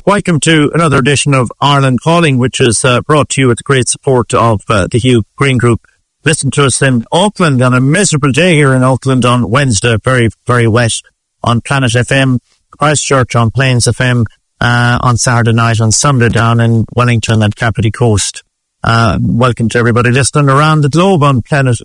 Welcome to another edition of Ireland Calling, which is brought to you with the great support of the Hugh Green Group. Listen to us in Auckland on a miserable day here in Auckland on Wednesday, very, very wet, on Planet FM, Christchurch on Plains FM, on Saturday night, on Sunday down in Wellington and Kapiti Coast. Welcome to everybody listening around the globe on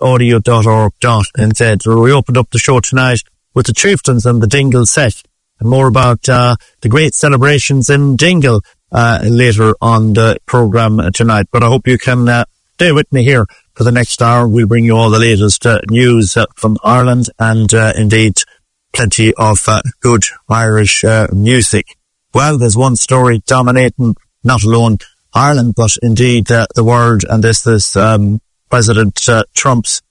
planetaudio.org.nz, where we opened up the show tonight with the Chieftains and the Dingle set. And more about the great celebrations in Dingle later on the programme tonight. But I hope you can stay with me here for the next hour. We'll bring you all the latest news from Ireland and indeed plenty of good Irish music. Well, there's one story dominating not alone Ireland, but indeed the world, and this is President Trump's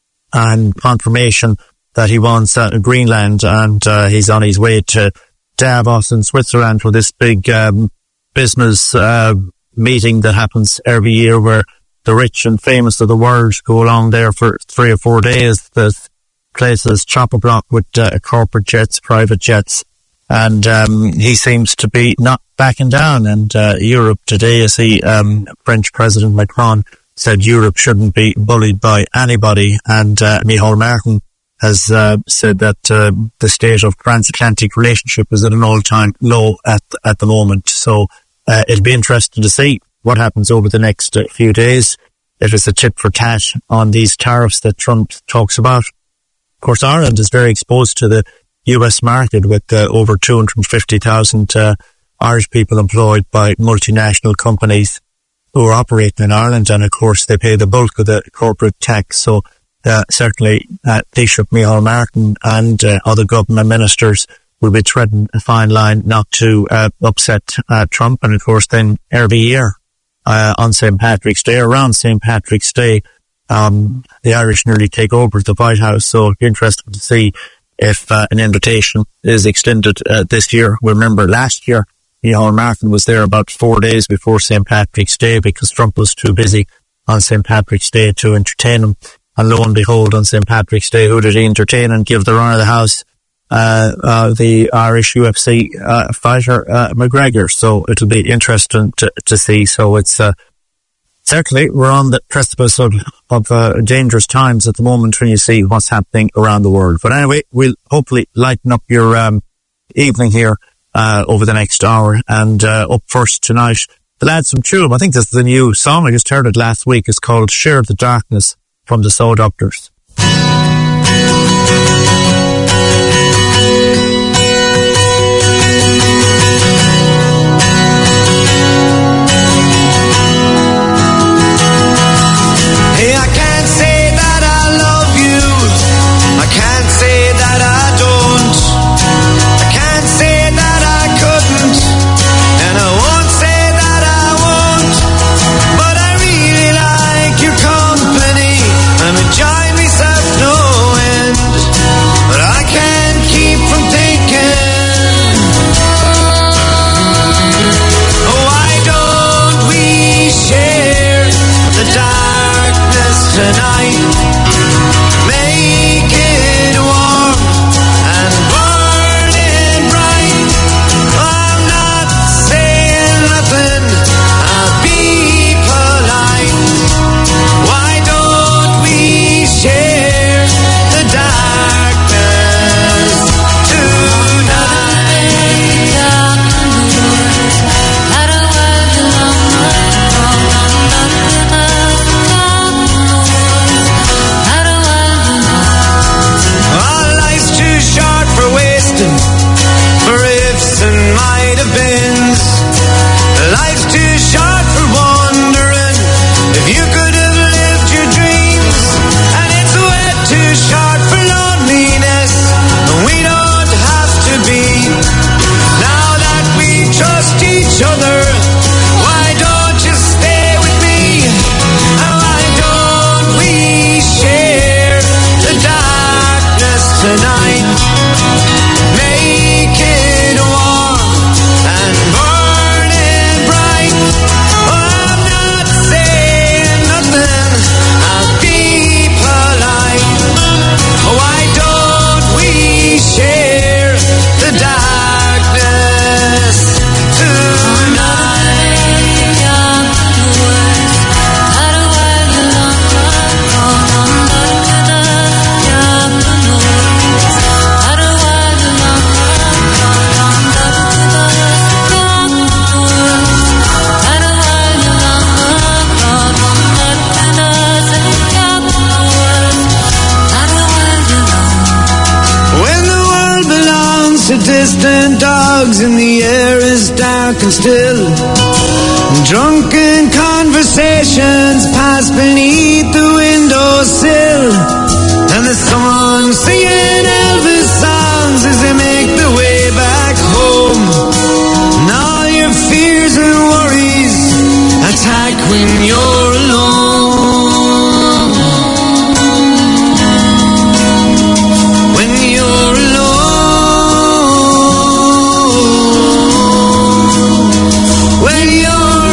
confirmation that he wants Greenland, and he's on his way to Davos in Switzerland for this big business meeting that happens every year, where the rich and famous of the world go along there for 3 or 4 days. The place is chock-a-block with corporate jets, private jets, and he seems to be not backing down. And Europe today, French President Macron said Europe shouldn't be bullied by anybody, and Micheál Martin has said that the state of transatlantic relationship is at an all-time low at the moment. So it'll be interesting to see what happens over the next few days. It is a tit for tat on these tariffs that Trump talks about. Of course, Ireland is very exposed to the US market, with over 250,000 Irish people employed by multinational companies who are operating in Ireland, and of course they pay the bulk of the corporate tax. So certainly Taoiseach Micheál Martin and other government ministers will be treading a fine line not to upset Trump. And of course then every year on St. Patrick's Day, around St. Patrick's Day, the Irish nearly take over the White House. So it'll be interesting to see if an invitation is extended this year. Remember last year Micheál Martin was there about 4 days before St. Patrick's Day because Trump was too busy on St. Patrick's Day to entertain him. And lo and behold, on St. Patrick's Day, who did he entertain and give the run of the house? The Irish UFC fighter McGregor. So it'll be interesting to see. So it's certainly we're on the precipice of dangerous times at the moment when you see what's happening around the world. But anyway, we'll hopefully lighten up your evening here over the next hour. And up first tonight, the lads from Tuam. I think this is a new song. I just heard it last week. It's called Share the Darkness, from the Soul Doctors. Hey, I can't say that I love you. I can't say that I don't. I can't say that I couldn't, and I won't say that I won't. But I really like your company. I'm enjoying myself no end, but I can't keep from thinking, oh, why don't we share the darkness tonight? Make it warm and burning bright. I'm not saying nothing, I'll be polite. Why don't we share the darkness tonight? Our life's too short for wasting, for ifs and might have beens. Life's too short for wondering if you could have lived your dreams. And it's way too short for loneliness, and we don't have to be. Now that we trust each other, why don't you stay with me? And why don't we share the darkness tonight? Make it warm and burning bright. Oh, I'm not saying nothing, I'll be polite. Why don't we share the darkness tonight? dogs and the air is dark and still. Drunken conversations pass beneath the windowsill, and the someone singing Elvis songs as they make their way back home. And all your fears and worries attack when you're alone. When you're alone. When you're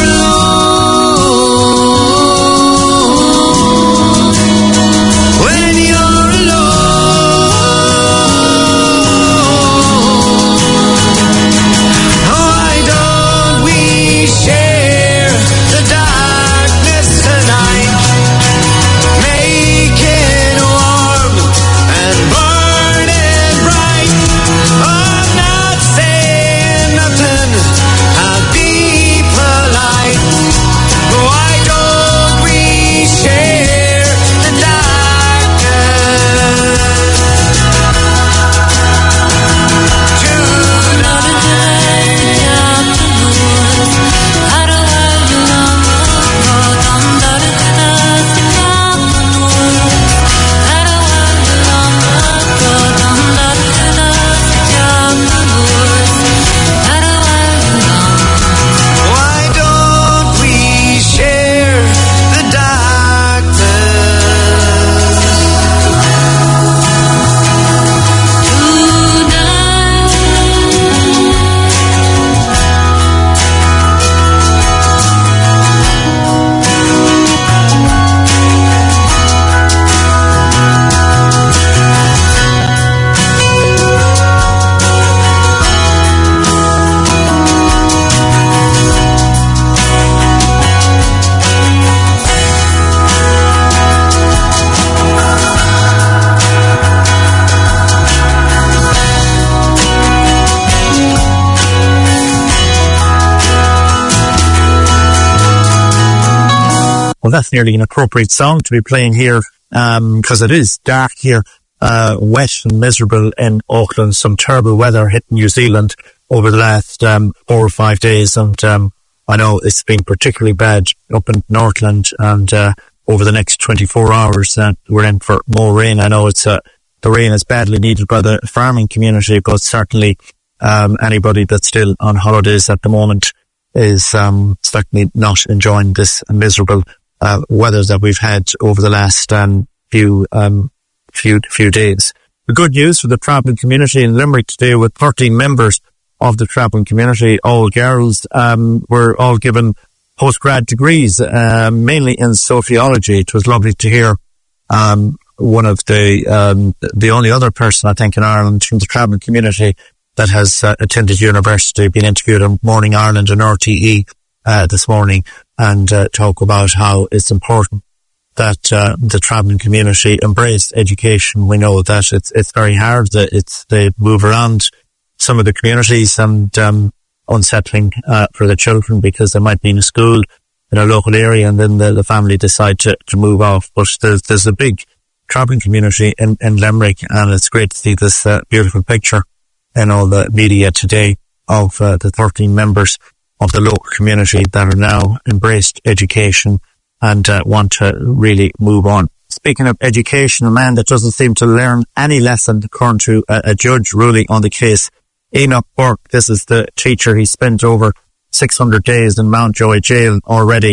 alone. When you're alone. Oh, why don't we share the darkness tonight? Make it warm and burning bright. I'm not saying nothing, I'll be polite. Why don't we share the darkness Why don't we share the Well, that's nearly an appropriate song to be playing here, because it is dark here, wet and miserable in Auckland. Some terrible weather hit New Zealand over the last 4 or 5 days, and I know it's been particularly bad up in Northland, and over the next 24 hours we're in for more rain. I know it's the rain is badly needed by the farming community, but certainly anybody that's still on holidays at the moment is certainly not enjoying this miserable weather that we've had over the last few days. The good news for the travelling community in Limerick today, with 13 members of the travelling community, all girls, were all given postgrad degrees, mainly in sociology. It was lovely to hear one of the only other person, I think, in Ireland from the travelling community that has attended university, been interviewed on Morning Ireland and RTE this morning, and talk about how it's important that the travelling community embrace education. We know that it's very hard, that they move around some of the communities, and unsettling for the children, because they might be in a school in a local area and then the family decide to move off. But there's a big travelling community in Limerick, and it's great to see this beautiful picture in all the media today of the 13 members of the local community that are now embraced education and want to really move on. Speaking of education, a man that doesn't seem to learn any lesson, according to a judge ruling on the case, Enoch Burke. This is the teacher. He spent over 600 days in Mountjoy jail already.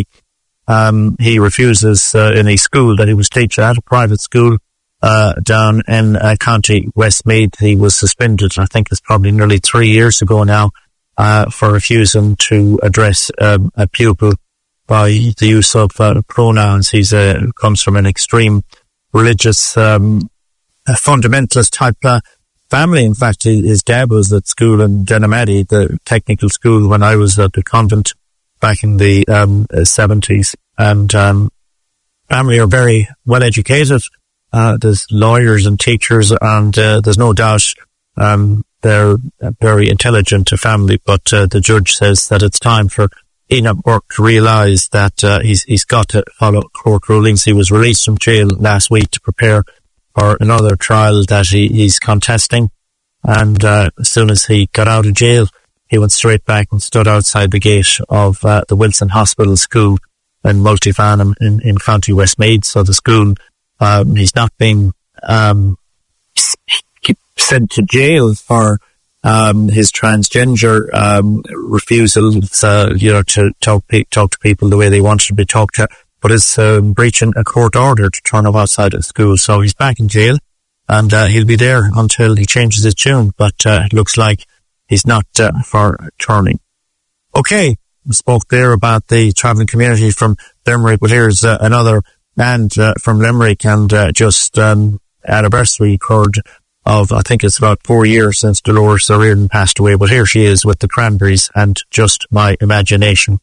He refuses in a school that he was teaching at, a private school down in County Westmeath. He was suspended, I think it's probably nearly 3 years ago now, for refusing to address a pupil by the use of pronouns. He's comes from an extreme religious fundamentalist type family. In fact, his dad was at school in Denimadi, the technical school, when I was at the convent back in the 70s. And family are very well educated. There's lawyers and teachers, and there's no doubt they're very intelligent family. But the judge says that it's time for Enoch Burke to realise that he's got to follow court rulings. He was released from jail last week to prepare for another trial that he's contesting. And as soon as he got out of jail, he went straight back and stood outside the gate of the Wilson Hospital School in Multifanham in County Westmeath. So the school, he's not been sent to jail for his transgender refusals, to talk to people the way they wanted to be talked to, but is breaching a court order to turn up outside of school. So he's back in jail, and he'll be there until he changes his tune. But it looks like he's not for turning. Okay, we spoke there about the travelling community from Limerick, but here's another band from Limerick, and just anniversary occurred of, I think it's about 4 years since Dolores O'Riordan passed away, but here she is with the Cranberries and Just My Imagination.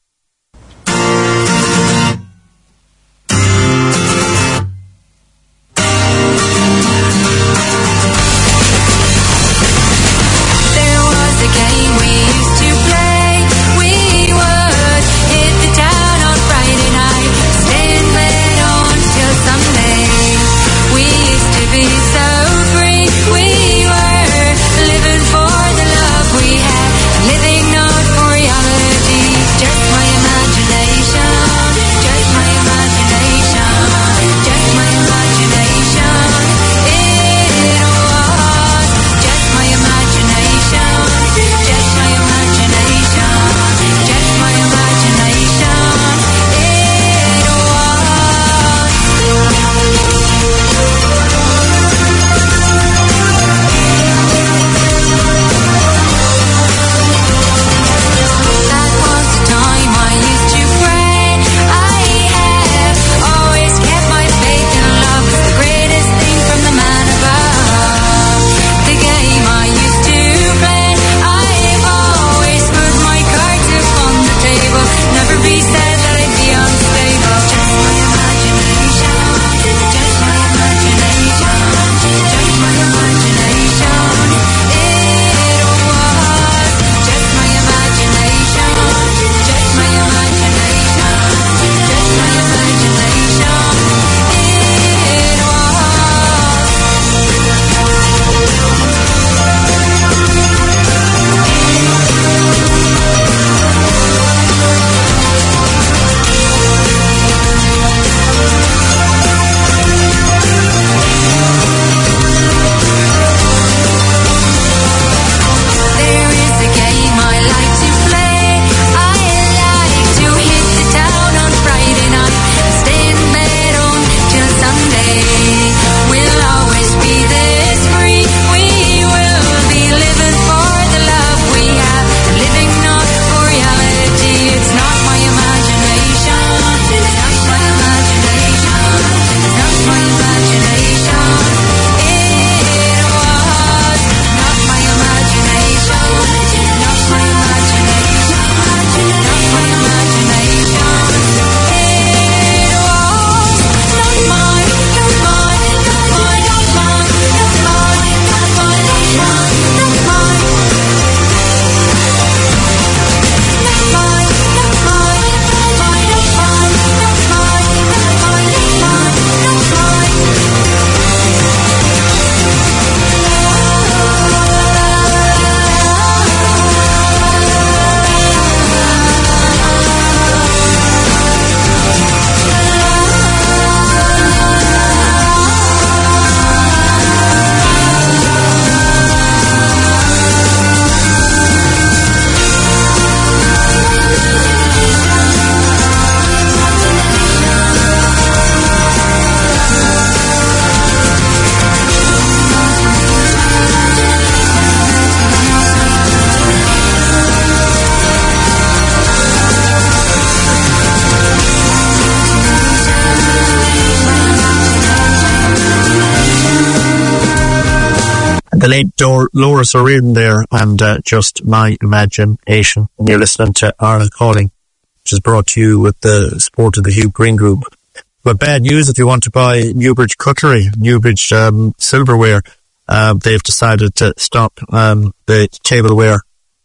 The late Dolores O'Riordan there, and Just My Imagination. And you're listening to Ireland Calling, which is brought to you with the support of the Hugh Green Group. But bad news if you want to buy Newbridge cutlery, Newbridge silverware. They've decided to stop the tableware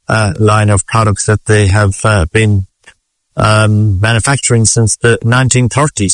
line of products that they have been manufacturing since the 1930s,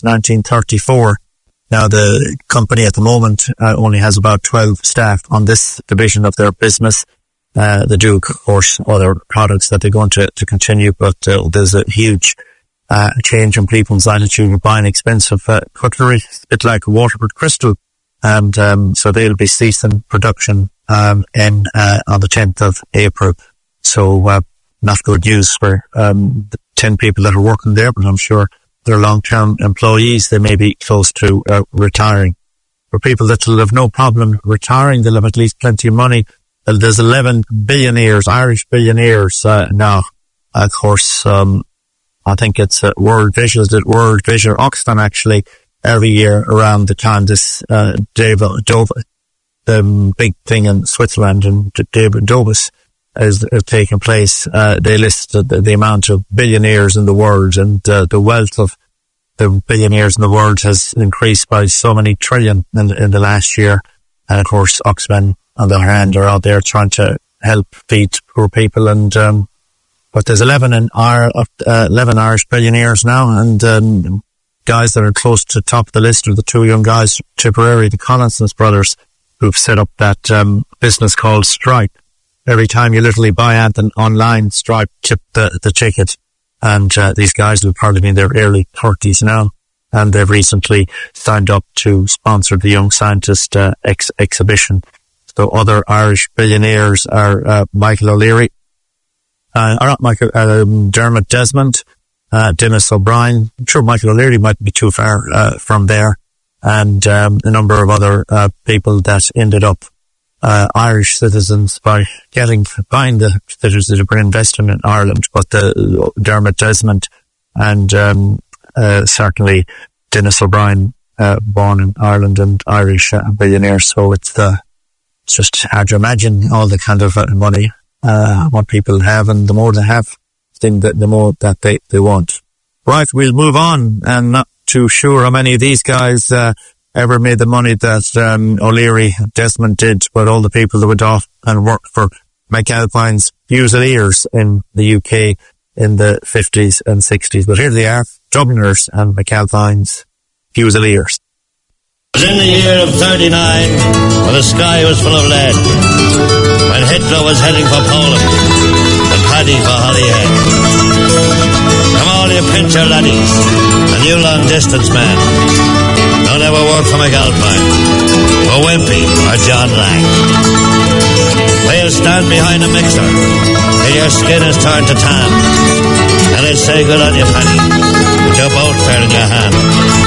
1934. Now, the company at the moment only has about 12 staff on this division of their business. the Duke, of course, other products that they're going to continue, but there's a huge change in people's attitude of buying expensive cutlery. It's a bit like Waterford Crystal, and so they'll be ceasing production on the 10th of April. So not good news for the 10 people that are working there, but I'm sure they're long-term employees. They may be close to retiring. For people that will have no problem retiring, they'll have at least plenty of money. There's 11 billionaires, Irish billionaires now. Of course, I think it's World Vision Oxfam actually every year around the time this the big thing in Switzerland and Davos is taking place. They list the amount of billionaires in the world, and the wealth of the billionaires in the world has increased by so many trillion in the last year. And of course, Oxfam, on the other hand, are out there trying to help feed poor people. And but there's 11 Irish billionaires now, and guys that are close to the top of the list are the two young guys, Tipperary, the Collinsons brothers, who've set up that business called Stripe. Every time you literally buy anything online, Stripe tip the ticket. And these guys will probably be in their early 30s now, and they've recently signed up to sponsor the Young Scientist exhibition. So other Irish billionaires are Michael O'Leary, Dermot Desmond, Dennis O'Brien. I'm sure Michael O'Leary might be too far from there, and a number of other people that ended up Irish citizens by buying the citizenship or investing in Ireland. But Dermot Desmond and certainly Dennis O'Brien, born in Ireland and Irish billionaire. So it's just hard to imagine all the kind of money what people have, and the more they have, the more that they want. Right, we'll move on. And not too sure how many of these guys ever made the money that O'Leary Desmond did, but all the people that went off and worked for McAlpine's Fusiliers in the UK in the 50s and 60s. But here they are, Dubliners and McAlpine's Fusiliers. It was in the year of 39, when the sky was full of lead, when Hitler was heading for Poland, and Paddy for Holyhead. Come all you pincher laddies, and you long-distance men, don't ever work for McAlpine, or Wimpy, or John Lang. They'll stand behind a mixer till your skin is turned to tan, and they'll say good on you, Paddy, with your boat fair in your hand.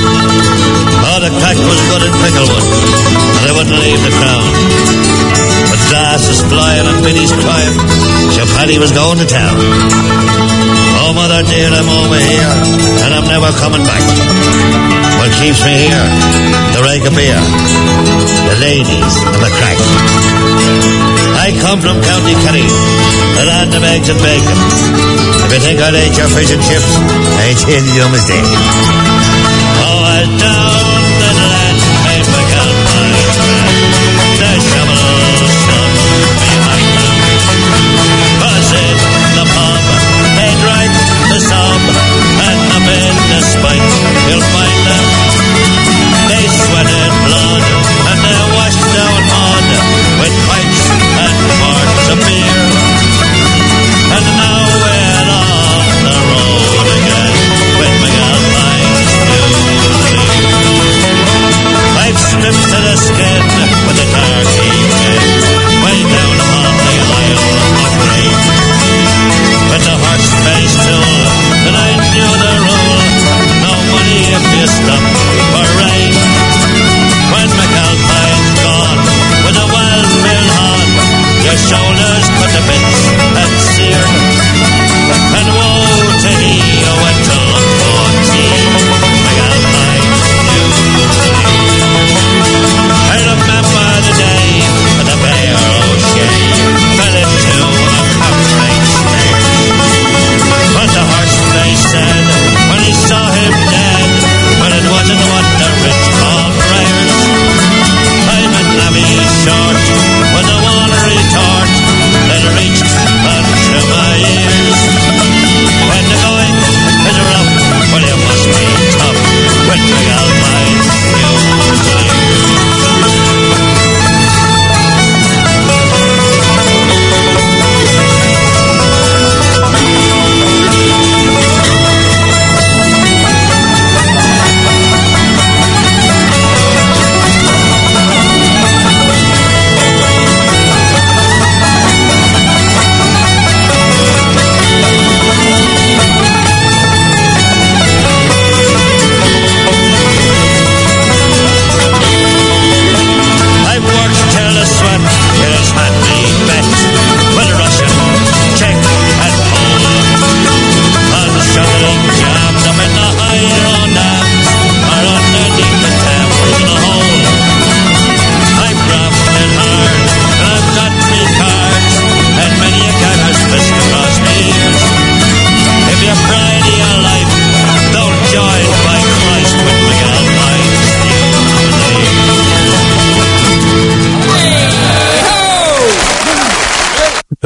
Oh, the crack was good in Picklewood, and they wouldn't leave the crown. But glass is flying and Biddy's crying, so Paddy was going to town. Oh, mother dear, I'm over here, and I'm never coming back. What keeps me here? The rake of beer, the ladies, and the crack. I come from County Kerry, the land of eggs and bacon. If you think I'd ate your fish and chips, I tell you a mistake. Oh, I'll down the land, I McAlpine, the shovel sun behind them. Was in the pub, they drank the sob, and up in the spike, you'll find them. They sweated blood, and they washed down mud, with pipes and quarts of beer. And now we're on the road again, with McAlpine's I've stripped to the skin with the turkey fin, way down upon the Isle of Grain. With the horse-faced tool that I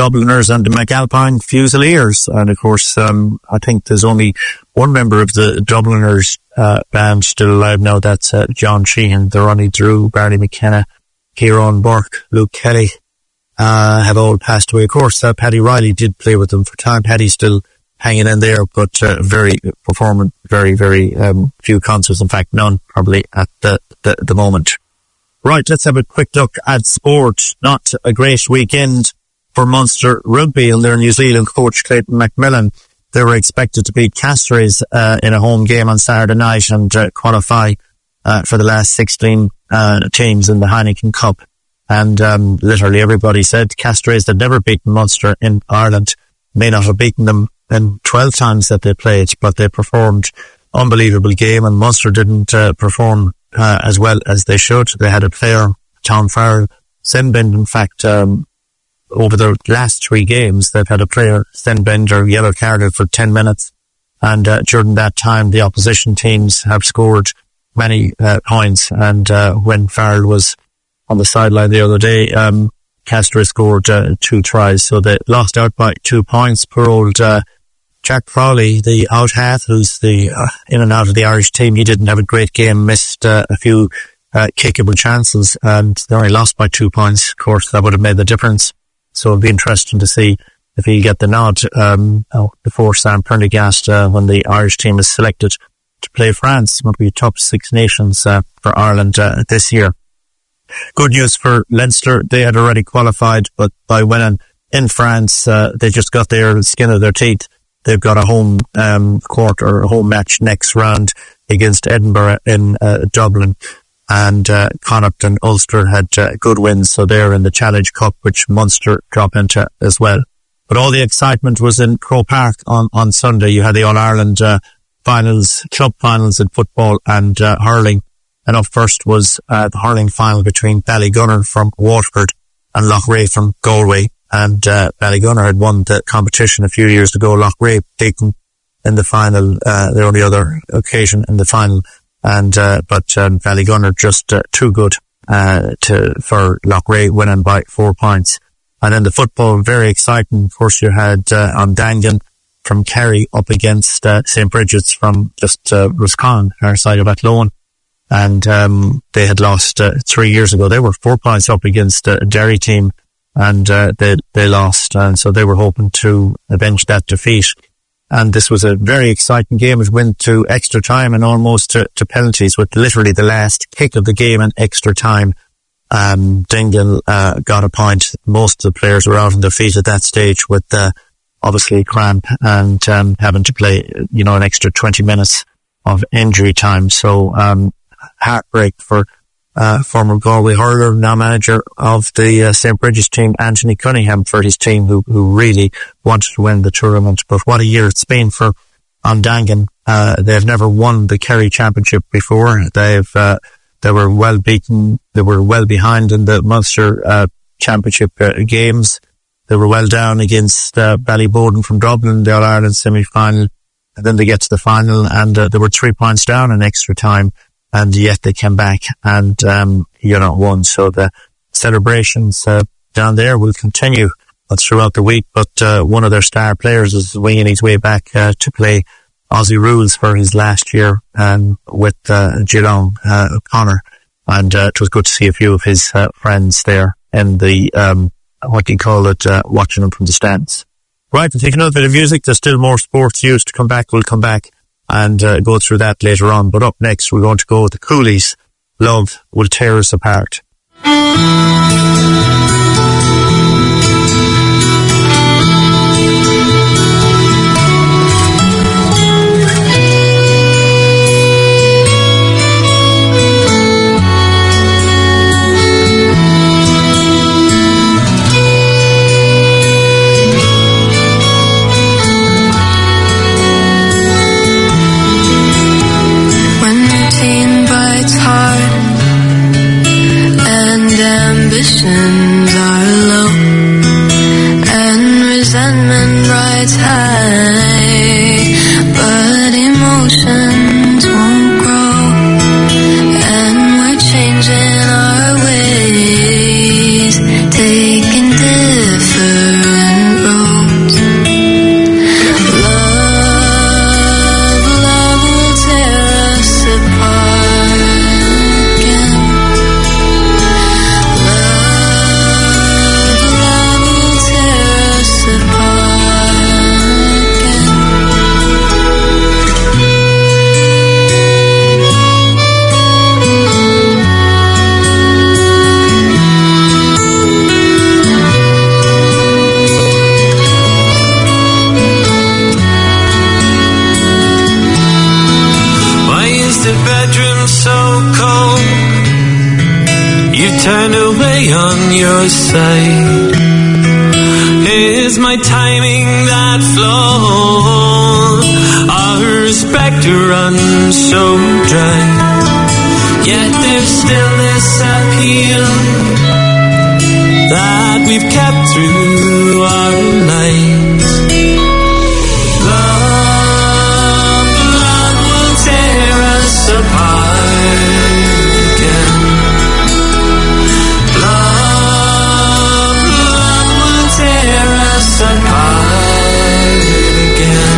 Dubliners and the McAlpine Fusiliers. And of course, I think there's only one member of the Dubliners band still alive now. That's John Sheehan. The Ronnie Drew, Barney McKenna, Kieran Burke, Luke Kelly have all passed away. Of course, Paddy Riley did play with them for time. Paddy's still hanging in there, but very performant, very few concerts. In fact, none probably at the moment. Right, let's have a quick look at sport. Not a great weekend for Munster Rugby and their New Zealand coach Clayton McMillan. They were expected to beat Castries in a home game on Saturday night and qualify for the last 16 teams in the Heineken Cup. And literally everybody said Castries had never beaten Munster in Ireland, may not have beaten them in 12 times that they played, but they performed unbelievable game, and Munster didn't perform as well as they should. They had a player, Tom Farrell, Senbend, in fact, over the last 3 games, they've had a player, Senbender, yellow carded for 10 minutes. And during that time, the opposition teams have scored many points. And when Farrell was on the sideline the other day, Castries scored 2 tries. So they lost out by 2 points. Poor old Jack Crowley, the out half, who's the in and out of the Irish team, he didn't have a great game, missed a few kickable chances, and they only lost by 2 points. Of course, that would have made the difference. So it'll be interesting to see if he'll get the nod before Sam Prendergast when the Irish team is selected to play France. It will be a top 6 nations for Ireland this year. Good news for Leinster. They had already qualified, but by winning in France, they just got their skin of their teeth. They've got a home home match next round against Edinburgh in Dublin. And Connacht and Ulster had good wins, so they're in the Challenge Cup, which Munster drop into as well. But all the excitement was in Croke Park on Sunday. You had the All-Ireland finals, club finals in football and hurling. And up first was the hurling final between Ballygunner from Waterford and Loughrea from Galway. And Ballygunner had won the competition a few years ago. Loughrea beat them in the final, the only other occasion in the final. And but Ballygunner just too good for Loughrea, winning by 4 points. And then the football, very exciting. Of course, you had Dangan from Kerry up against St. Bridget's from just Roscommon, our side of Athlone. And they had lost 3 years ago. They were 4 points up against a Derry team, and they lost. And so they were hoping to avenge that defeat. And this was a very exciting game. It went to extra time and almost to penalties, with literally the last kick of the game in extra time. Dingle got a point. Most of the players were out on their feet at that stage with obviously cramp and having to play, an extra 20 minutes of injury time. So heartbreak for former Galway hurler, now manager of the St. Bridget's team, Anthony Cunningham, for his team, who really wanted to win the tournament. But what a year it's been for Ondangan. They've never won the Kerry Championship before. They were well beaten. They were well behind in the Munster Championship games. They were well down against Ballyboden from Dublin, the All-Ireland semi-final. And then they get to the final, and they were 3 points down in extra time. And yet they came back and, won. So the celebrations down there will continue throughout the week. But one of their star players is winging his way back to play Aussie rules for his last year with Geelong, O'Connor. And it was good to see a few of his friends there in the, watching them from the stands. Right, we'll take another bit of music. There's still more sports news to come back. We'll come back and go through that later on. But up next, we're going to go with the Coolies. Love Will Tear Us Apart. Ambition bedroom so cold. You turned away on your side. Is my timing that flawed? Our respect runs so dry. Yet there's still this appeal that we've kept through our lives. Love will tear us apart again. Love will tear us apart again.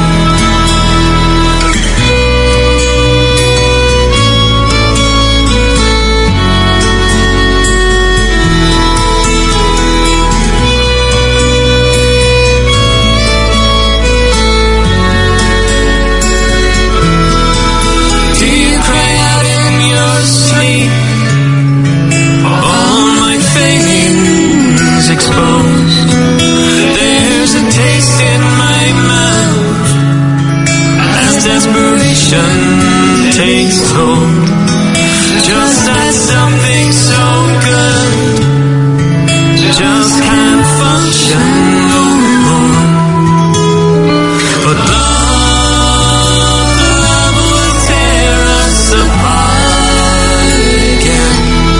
Exposed. There's a taste in my mouth as desperation takes hold. Just as something so good just can't function no more. But love will tear us apart again.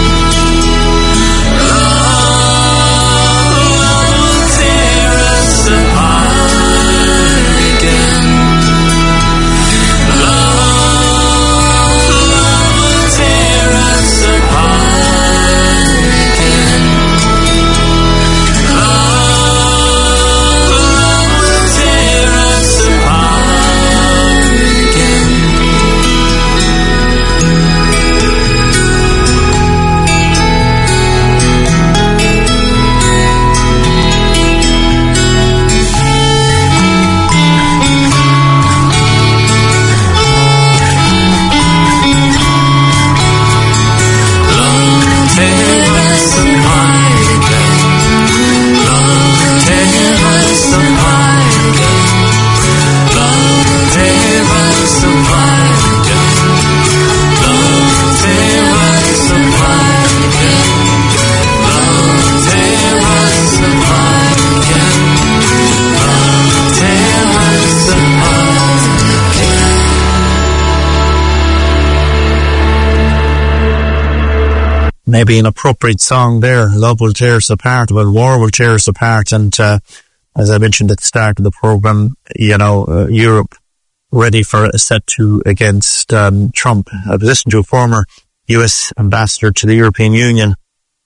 Maybe an appropriate song there. Love will tear us apart. Well, war will tear us apart. And as I mentioned at the start of the program, Europe ready for a set to against Trump. I've listened to a former US ambassador to the European Union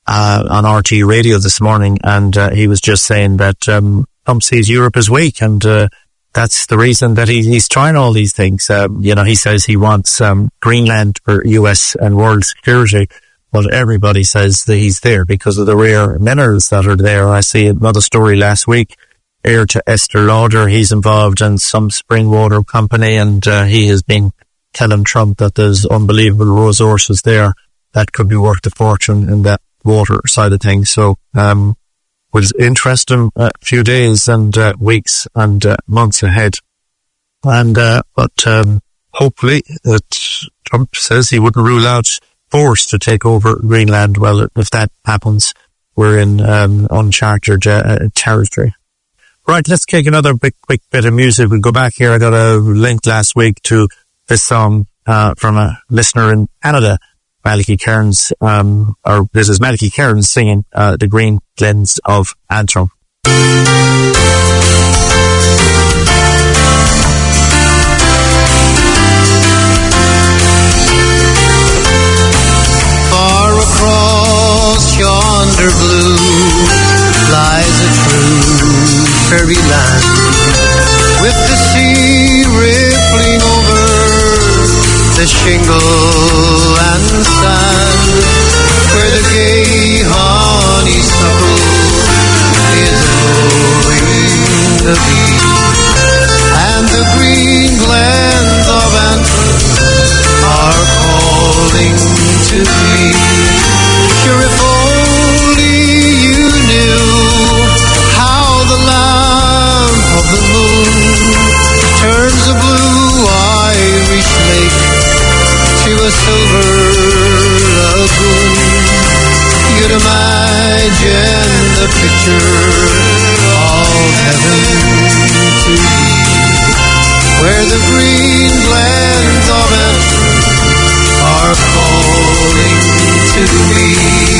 on RT radio this morning, and he was just saying that Trump sees Europe as weak, and that's the reason that he's trying all these things. He says he wants Greenland for US and world security. But everybody says that he's there because of the rare minerals that are there. I see another story last week, heir to Esther Lauder. He's involved in some spring water company, and he has been telling Trump that there's unbelievable resources there that could be worth a fortune in that water side of things. So was interesting a few days and weeks and months ahead. And but hopefully Trump says he wouldn't rule out force to take over Greenland. Well, if that happens, we're in uncharted territory. Right, let's take another quick bit of music. We'll go back here. I got a link last week to this song from a listener in Canada, Malachy Cairns, or this is Malachy Cairns singing The Green Glens of Antrim. Far across yonder blue lies a true fairyland, with the sea rippling over the shingle and sand, where the gay honeysuckle is blowing a silver lagoon. You'd imagine the picture of heaven to me, where the green glens of Antrim are calling to me.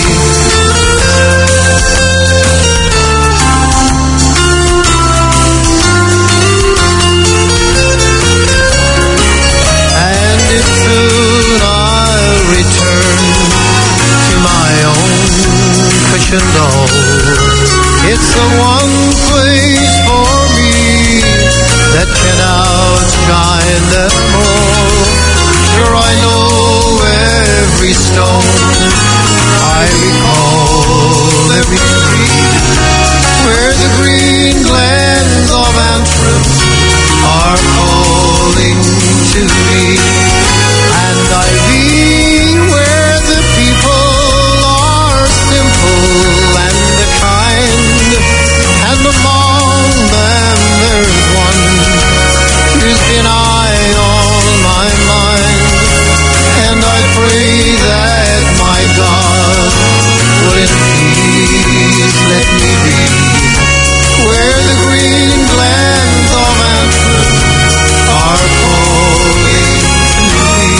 And if soon I'll return to my own cushioned hall, it's the one place for me that can outshine them all. Sure, I know every stone, I recall every tree, where the green glens of Antrim are calling to me. And I'll be where the people are simple and kind, and among them there's one who's been eyeing all my mind. And I pray that my God will in peace let me be where the green glens of Antrim are calling to me.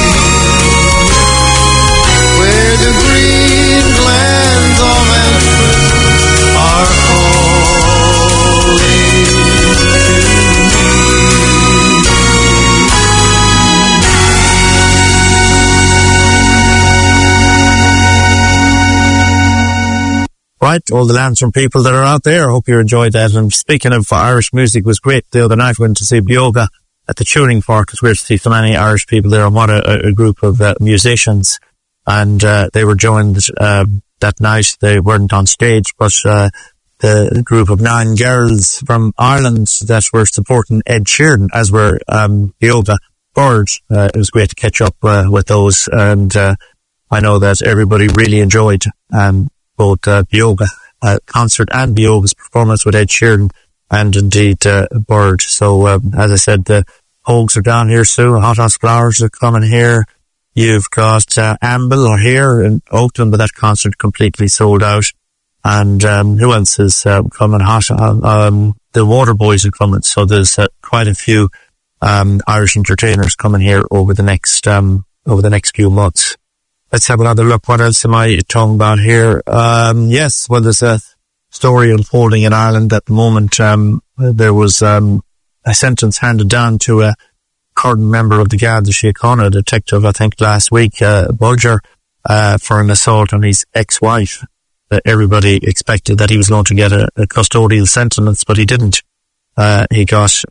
Where the green glens of Antrim are calling to me. Right, all the Lansdowne people that are out there, I hope you enjoyed that. And speaking of Irish music, it was great the other night. We went to see Bioga at the Tuning Fork. It's weird to see so many Irish people there, and what a group of musicians. And they were joined that night. They weren't on stage, but the group of 9 girls from Ireland that were supporting Ed Sheeran, as were Bioga Bird. It was great to catch up with those, and I know that everybody really enjoyed both Bioga concert and Bioga's performance with Ed Sheeran, and indeed Bird. So as I said, the Hogs are down here soon. Hot House Flowers are coming here. You've got Amble are here in Oakland, but that concert completely sold out. And who else is coming? The Waterboys are coming. So there's quite a few Irish entertainers coming here over the next few months. Let's have another look. What else am I talking about here? Yes, well, there's a story unfolding in Ireland at the moment. There was a sentence handed down to a current member of the Garda Síochána, detective, I think last week, Bulger, for an assault on his ex-wife. Everybody expected that he was going to get a custodial sentence, but he didn't. He got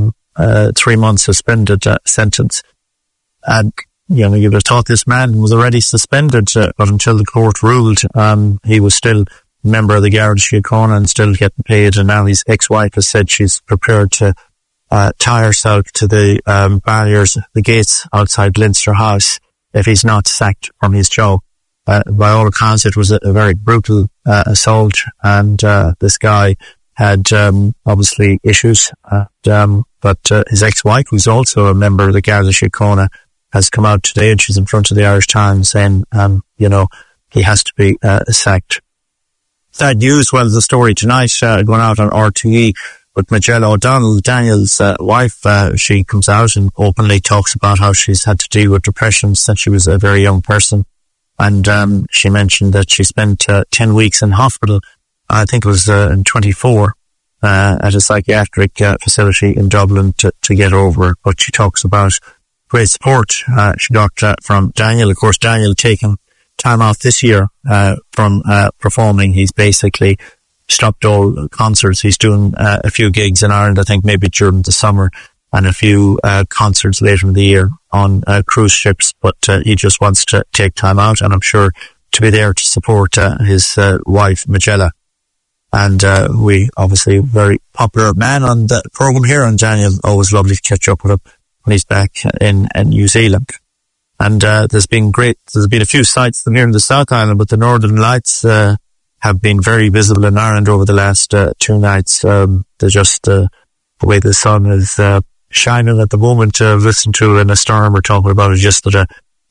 3 months suspended sentence. And you know, you'd have thought this man was already suspended, but until the court ruled, he was still a member of the Garda Síochána and still getting paid. And now his ex-wife has said she's prepared to tie herself to the barriers, the gates outside Leinster House, if he's not sacked from his job. By all accounts, it was a very brutal assault, and this guy had obviously issues. But his ex-wife, who's also a member of the Garda Síochána, has come out today, and she's in front of the Irish Times saying, he has to be sacked. Sad news. Well, the story tonight going out on RTE with Majella O'Donnell, Daniel's wife. She comes out and openly talks about how she's had to deal with depression since she was a very young person. And she mentioned that she spent 10 weeks in hospital. I think it was in 24 at a psychiatric facility in Dublin to get over it. But she talks about great support she got from Daniel. Of course, Daniel taking time off this year from performing. He's basically stopped all concerts. He's doing a few gigs in Ireland, I think maybe during the summer, and a few concerts later in the year on cruise ships. But he just wants to take time out, and I'm sure to be there to support his wife, Majella. And we obviously very popular man on the program here, and Daniel, always lovely to catch up with him when he's back in New Zealand. And there's been a few sights here in the South Island, but the Northern Lights have been very visible in Ireland over the last 2 nights. They're just the way the sun is shining at the moment. Listened to in a storm, we're talking about it yesterday,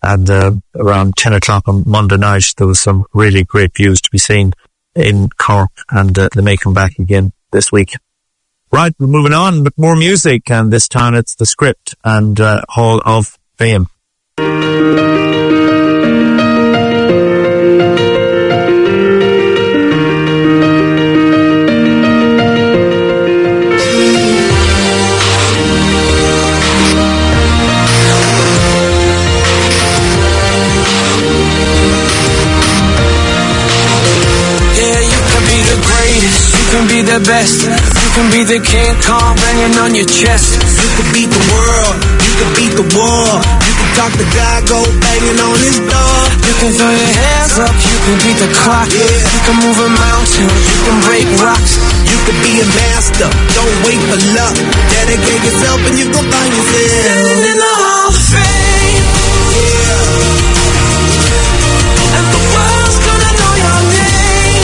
And around 10 o'clock on Monday night, there was some really great views to be seen in Cork, and they may come back again this week. Right, we're moving on with more music, and this time it's The Script and Hall of Fame. The best, you can be the King Kong banging on your chest. You can beat the world, you can beat the war. You can talk to God, go banging on his door. You can throw your hands up, you can beat the clock. You can move a mountain, you can break rocks. You can be a master, don't wait for luck. Dedicate yourself and you gon' find yourself standing in the Hall of Fame. And the world's gonna know your name.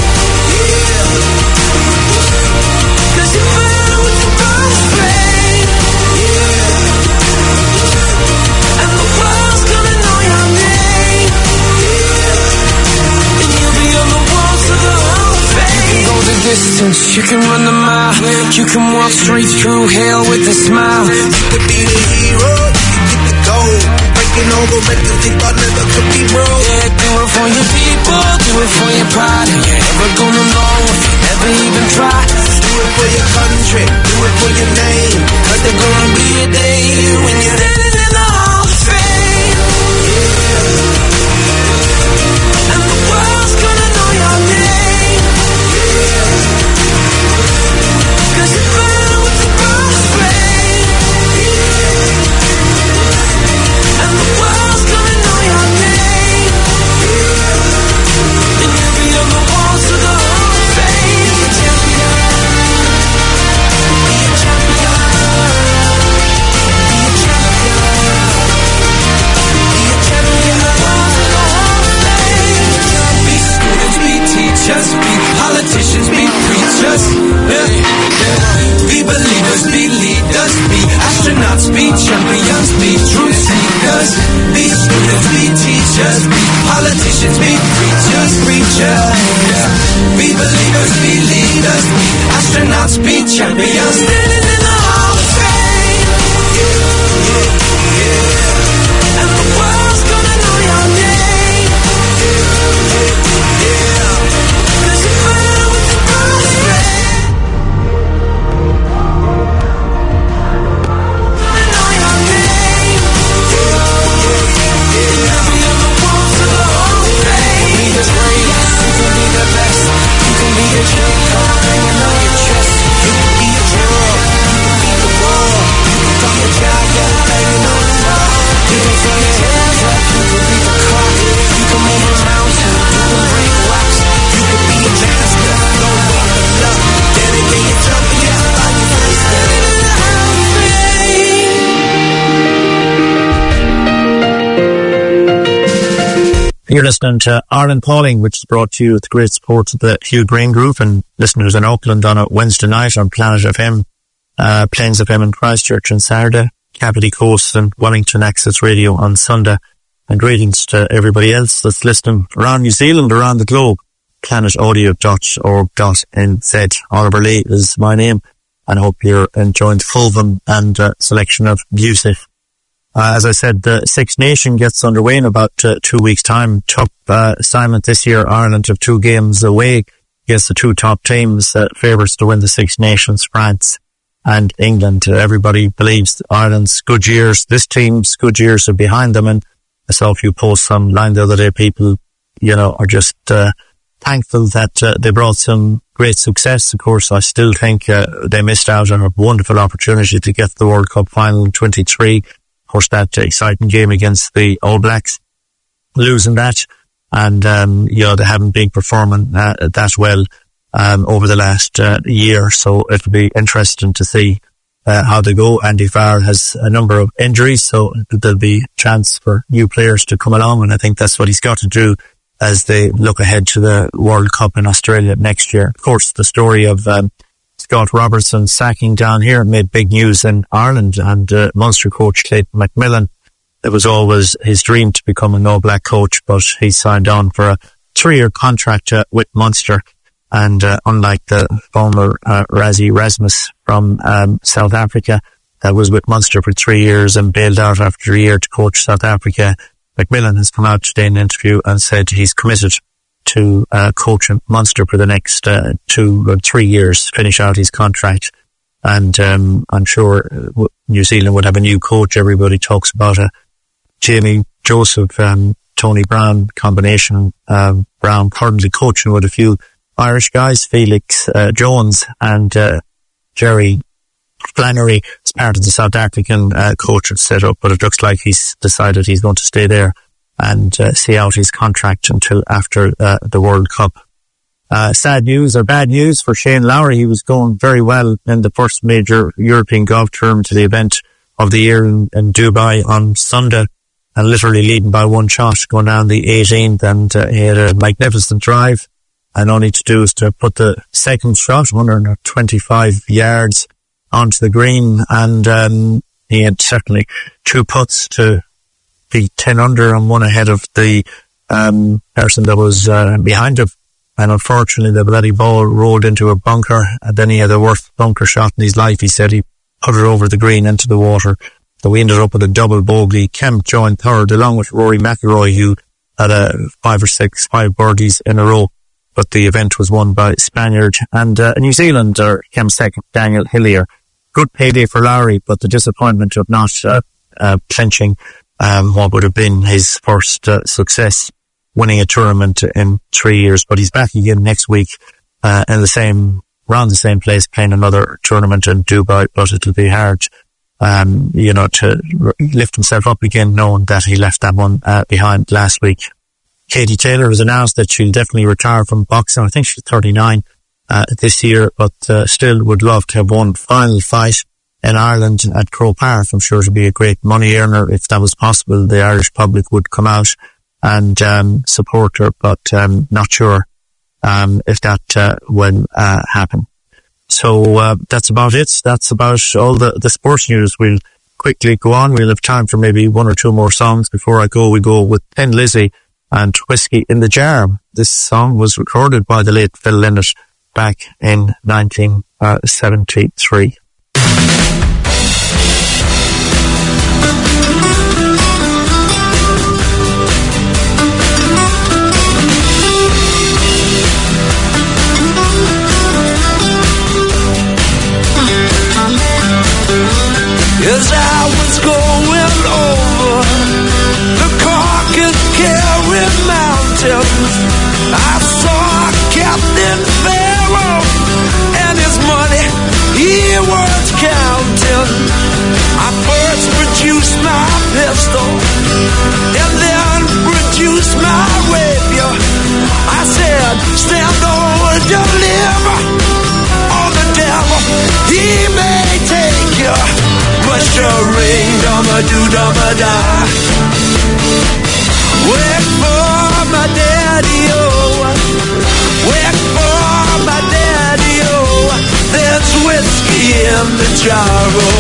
Distance, you can run the mile, you can walk straight through hell with a smile. You could be the hero, you can get the gold, breaking all the records they thought never could be broke. Yeah, do it for your people, do it for your pride. You ain't ever gonna know if you never even try. Do it for your country, do it for your name, 'cause there's gonna be a day when you're standing in the Hall of Fame. And the world's gonna know your name. Be politicians, be preachers, be believers, be leaders, be astronauts, be champions, be truth seekers, be students, be teachers, be politicians, be preachers, be believers, be leaders, be astronauts, be champions, standing in the Hall of Fame. And the world's gonna know your name. You're listening to Ireland Calling, which is brought to you with the great support of the Hugh Green Group and listeners in Auckland on a Wednesday night on Planet FM, Plains FM in Christchurch on Saturday, Kapiti Coast and Wellington Access Radio on Sunday. And greetings to everybody else that's listening around New Zealand, around the globe. planetaudio.org.nz. Oliver Lee is my name, and I hope you're enjoying the Fulham and selection of music. As I said, the Six Nation gets underway in about 2 weeks' time. Top assignment this year. Ireland have 2 games away against the 2 top teams, favourites to win the Six Nations, France and England. Everybody believes Ireland's good years, this team's good years are behind them. And I saw a few posts online the other day. People, are just thankful that they brought some great success. Of course, I still think they missed out on a wonderful opportunity to get to the World Cup final in 23. Of course, that exciting game against the All Blacks, losing that, and they haven't been performing that well over the last year. So it'll be interesting to see how they go. Andy Farr has a number of injuries, so there'll be a chance for new players to come along, and I think that's what he's got to do as they look ahead to the World Cup in Australia next year. Of course, the story of Scott Robertson sacking down here made big news in Ireland, and Munster coach Clayton McMillan it was always his dream to become an All Black coach, but he signed on for a 3-year contract with Munster. And unlike the former Rassie Erasmus from South Africa that was with Munster for 3 years and bailed out after a year to coach South Africa, McMillan has come out today in an interview and said he's committed to coaching Munster for the next 2 or 3 years, finish out his contract. And I'm sure New Zealand would have a new coach. Everybody talks about a Jamie Joseph, Tony Brown combination. Brown currently coaching with a few Irish guys, Felix Jones and Jerry Flannery as part of the South African coaching setup, but it looks like he's decided he's going to stay there and see out his contract until after the World Cup. Sad news or bad news for Shane Lowry. He was going very well in the first major European golf tournament to the event of the year in Dubai on Sunday, and literally leading by one shot going down the 18th, and he had a magnificent drive, and all he to do is to put the second shot 125 yards onto the green, and he had certainly 2 putts to be 10 under and one ahead of the person that was behind him. And unfortunately, the bloody ball rolled into a bunker, and then he had the worst bunker shot in his life. He said he put it over the green into the water. So we ended up with a double bogey. Kemp joined third, along with Rory McIlroy, who had 5 birdies in a row. But the event was won by Spaniard. And New Zealander came second, Daniel Hillier. Good payday for Lowry, but the disappointment of not clinching what would have been his first success, winning a tournament in 3 years. But he's back again next week around the same place, playing another tournament in Dubai. But it'll be hard, to lift himself up again, knowing that he left that one behind last week. Katie Taylor has announced that she'll definitely retire from boxing. I think she's 39 this year, but still would love to have one final fight in Ireland at Croke Park. I'm sure it'd be a great money earner. If that was possible, the Irish public would come out and support her, but not sure if that will happen. So that's about it. That's about all the sports news. We'll quickly go on. We'll have time for maybe 1 or 2 more songs before I go. We go with Thin Lizzy and Whiskey in the Jar. This song was recorded by the late Phil Lynott back in 1973. As I was going over the Carcass-Carry Mountains, I saw Captain Pharaoh and his money he was counting. I first produced my pistol and then produced my rapier. I said, stand or deliver, or the devil, he may take you. Ring, dum-a-doo-dum-a-da. Wait for my daddy-o. Wait for my daddy-o. There's whiskey in the jar-o.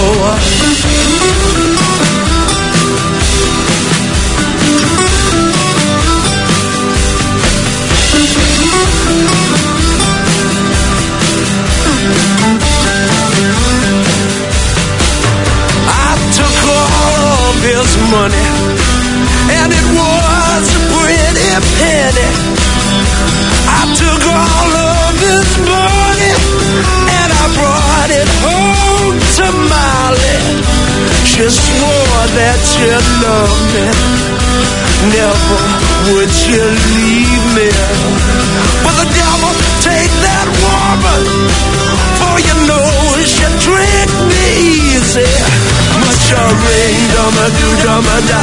His money, and it was a pretty penny. I took all of his money and I brought it home to Molly. She swore that she loved me, never would she leave me. But the devil take that woman, for you know she tricked me easy. Ring, dum-a-doo-dum-a-da.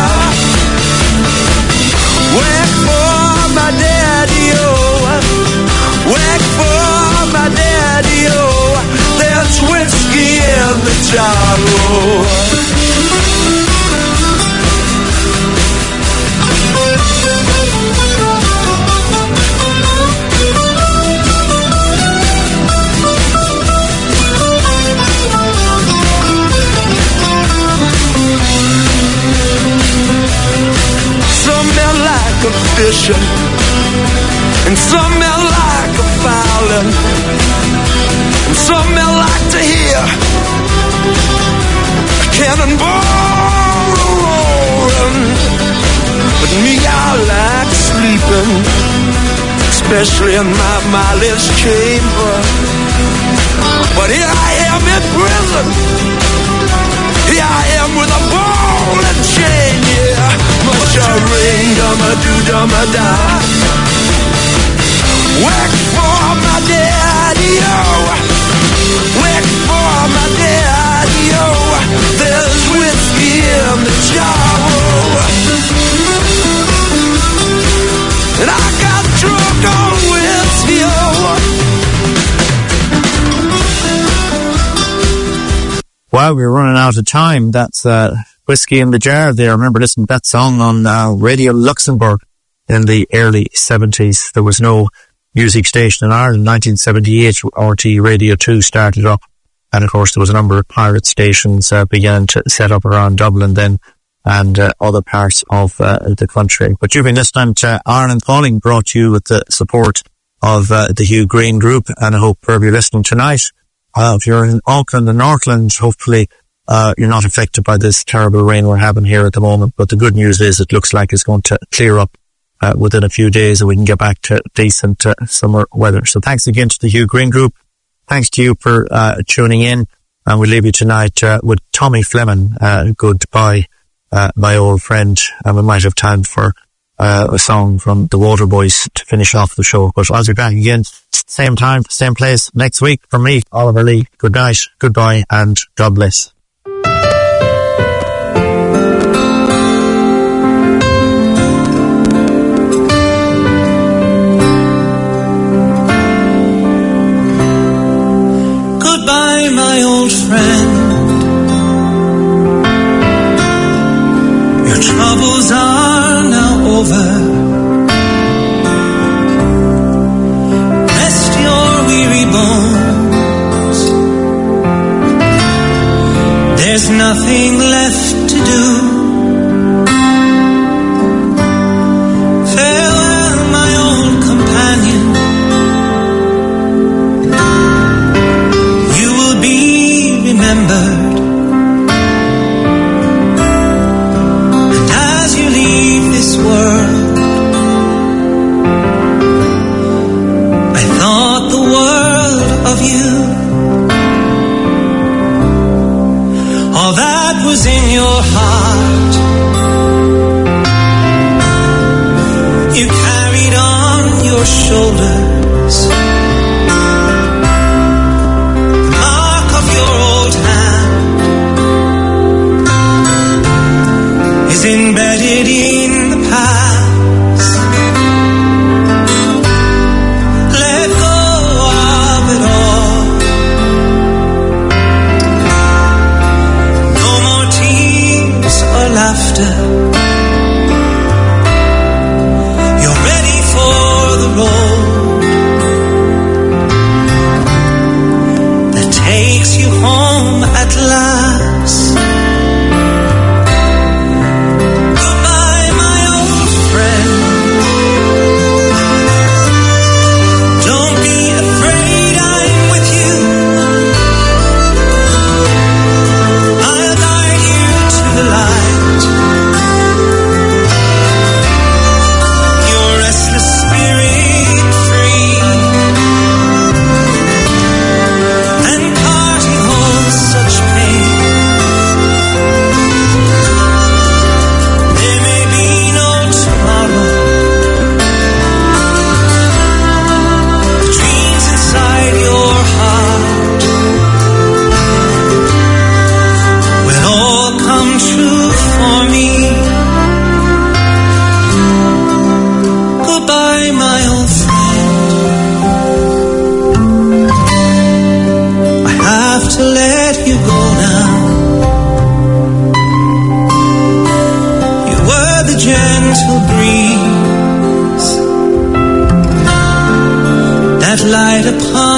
Wait for my daddy-o. Wait for my daddy-o. There's whiskey in the jar-o. like a fishing, and some men like a fowling, and some men like to hear a cannonball roaring. But me, I like sleeping, especially in my mileage chamber. But here I am in prison, here I am with a ball and chain, yeah. Much a ring, dum-a-do-dum-a-da. Work for my daddy-o, work for my daddy-o. There's whiskey in the jar, and I got drunk on whiskey-o. Wow, we're running out of time. That's Whiskey in the Jar there. I remember listening to that song on Radio Luxembourg in the early 70s. There was no music station in Ireland. 1978, RT Radio 2 started up. And of course, there was a number of pirate stations began to set up around Dublin then and other parts of the country. But you've been listening to Ireland Calling, brought to you with the support of the Hugh Green Group. And I hope wherever you're listening tonight, if you're in Auckland and Northland, hopefully you're not affected by this terrible rain we're having here at the moment. But the good news is it looks like it's going to clear up within a few days and we can get back to decent summer weather. So thanks again to the Hugh Green Group. Thanks to you for tuning in. And we'll leave you tonight with Tommy Fleming. Goodbye, my old friend. And we might have time for a song from the Waterboys to finish off the show. But I'll be back again, same time, same place next week. From me, Oliver Lee. Good night, goodbye, and God bless. Goodbye, my old friend. Your troubles are now over. Rest your weary bones. There's nothing left to do. Farewell, my old companion. You will be remembered. And as you leave this world, I thought the world of you. All that was in your heart, you carried on your shoulders. The mark of your old hand is embedded in the past. Let go of it all. No more tears or laughter. You're ready for the road that takes you home at last. Goodbye, my old friend. Don't be afraid, I'm with you. I'll guide you to the light. Your restless spirit free, and parting holds such pain. There may be no tomorrow. The dreams inside your heart will all come true for me. Goodbye, my old friend. I have to let you go now. You were the gentle breeze that light upon